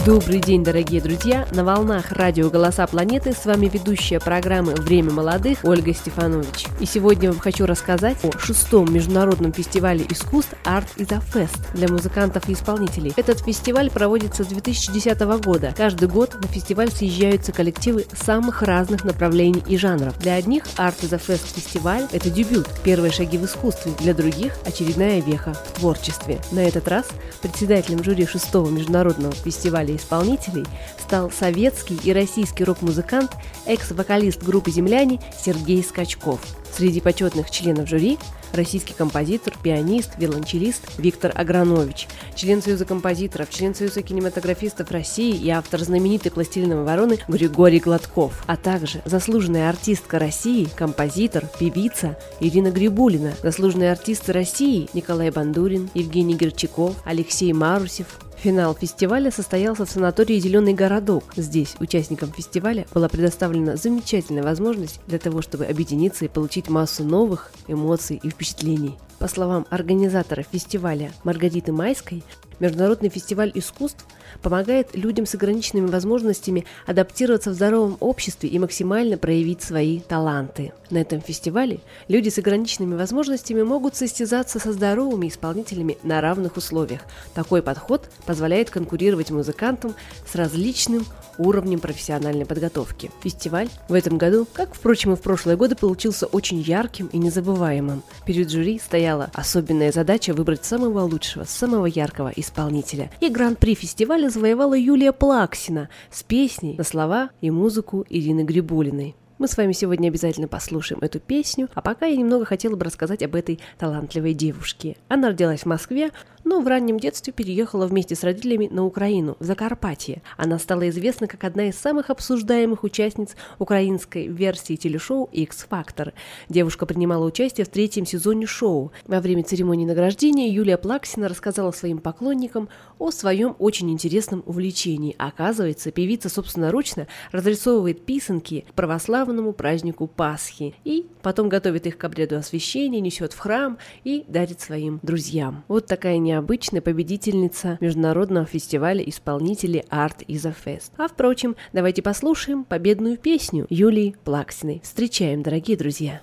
Добрый день, дорогие друзья! На волнах радио «Голоса планеты» с вами ведущая программы «Время молодых» Ольга Стефанович. И сегодня я вам хочу рассказать о 6-м международном фестивале искусств Art is a Fest для музыкантов и исполнителей. Этот фестиваль проводится с 2010 года. Каждый год на фестиваль съезжаются коллективы самых разных направлений и жанров. Для одних Art is a Fest фестиваль – это дебют, первые шаги в искусстве, для других – очередная веха в творчестве. На этот раз председателем жюри 6-го международного фестиваля исполнителей стал советский и российский рок-музыкант, экс-вокалист группы «Земляне» Сергей Скачков. Среди почетных членов жюри российский композитор, пианист, виолончелист Виктор Агранович, член Союза композиторов, член Союза кинематографистов России и автор знаменитой «Пластилиновой вороны» Григорий Гладков, а также заслуженная артистка России, композитор, певица Ирина Грибулина, заслуженные артисты России Николай Бандурин, Евгений Герчаков, Алексей Марусев. Финал фестиваля состоялся в санатории «Зеленый городок». Здесь участникам фестиваля была предоставлена замечательная возможность для того, чтобы объединиться и получить массу новых эмоций и впечатлений. По словам организатора фестиваля Маргариты Майской, Международный фестиваль искусств помогает людям с ограниченными возможностями адаптироваться в здоровом обществе и максимально проявить свои таланты. На этом фестивале люди с ограниченными возможностями могут состязаться со здоровыми исполнителями на равных условиях. Такой подход позволяет конкурировать музыкантам с различным уровнем профессиональной подготовки. Фестиваль в этом году, как, впрочем, и в прошлые годы, получился очень ярким и незабываемым. Перед жюри стояла особенная задача выбрать самого лучшего, самого яркого исполнителя. И гран-при фестиваля завоевала Юлия Плаксина с песней на слова и музыку Ирины Грибулиной. Мы с вами сегодня обязательно послушаем эту песню, а пока я немного хотела бы рассказать об этой талантливой девушке. Она родилась в Москве, но в раннем детстве переехала вместе с родителями на Украину, в Закарпатье. Она стала известна как одна из самых обсуждаемых участниц украинской версии телешоу X-Factor. Девушка принимала участие в 3-м сезоне шоу. Во время церемонии награждения Юлия Плаксина рассказала своим поклонникам о своем очень интересном увлечении. Оказывается, певица собственноручно разрисовывает писанки к православному празднику Пасхи и потом готовит их к обряду освящения, несет в храм и дарит своим друзьям. Вот такая необычная победительница международного фестиваля исполнителей Art is a Fest. А впрочем, давайте послушаем победную песню Юлии Плаксиной. Встречаем, дорогие друзья!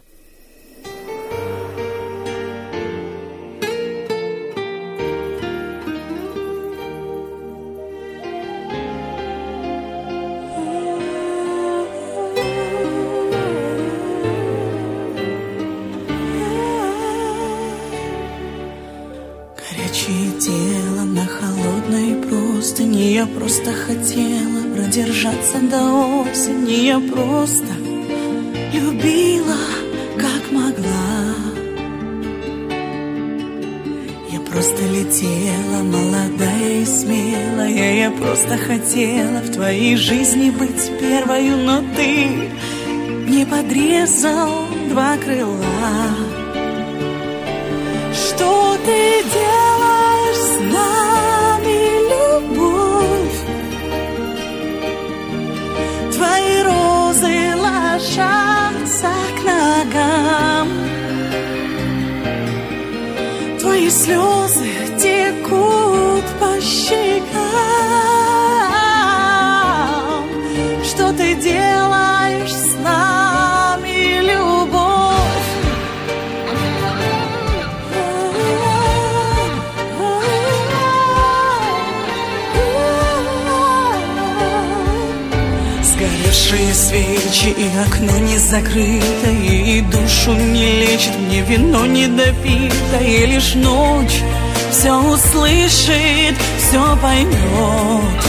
Тело на холодной простыне. Я просто хотела продержаться до осени. Я просто любила, как могла. Я просто летела, молодая и смелая. Я просто хотела в твоей жизни быть первою, но ты не подрезал 2 крыла. Что ты делаешь с нами, любовь? Твои розы ложатся к ногам. Твои слезы текут по щекам. Что ты делаешь с нами, любовь? Сгоревшие свечи и окно не закрыто, и душу не лечит, мне вино не допито, и лишь ночь все услышит, все поймет.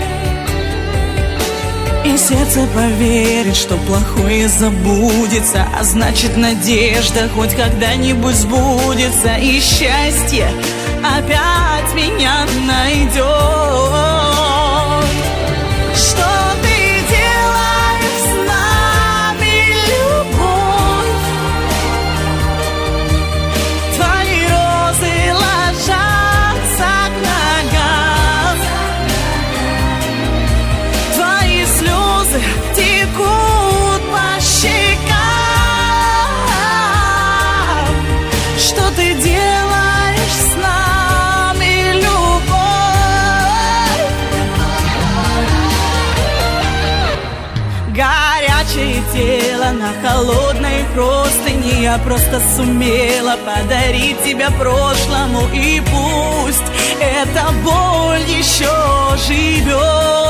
И сердце поверит, что плохое забудется, а значит надежда хоть когда-нибудь сбудется, и счастье опять меня найдет. Что ты делаешь с нами, любовь? Твои розы ложатся к ногам. Твои слезы текут по щекам. Что ты делаешь с нами, любовь? лежа на холодной простыне, я просто сумела подарить тебя прошлому. И пусть эта боль еще живет,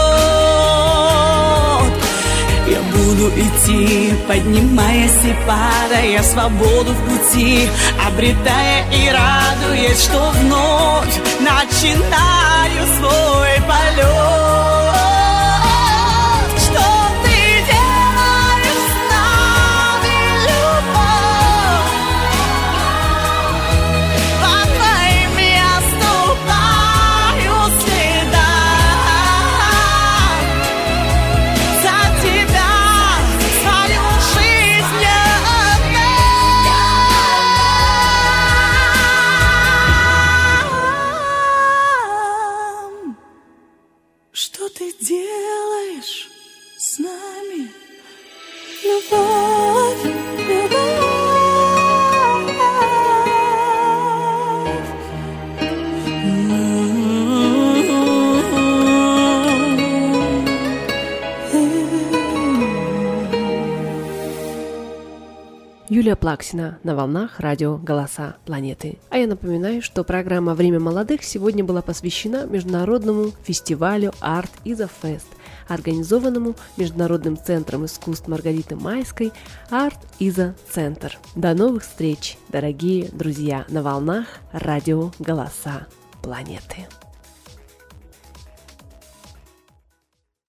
я буду идти, поднимаясь и падая, свободу в пути, обретая и радуясь, что вновь начинаю свой полет. Что ты делаешь с нами, любовь? По твоим я ступаю следам. За тебя свою жизнь я отдам. Что ты делаешь с нами, любовь, любовь? Юлия Плаксина на волнах радио «Голоса планеты». А я напоминаю, что программа «Время молодых» сегодня была посвящена международному фестивалю Art is a Fest, организованному Международным центром искусств Маргариты Майской Art is a Center. До новых встреч, дорогие друзья, на волнах радио «Голоса планеты».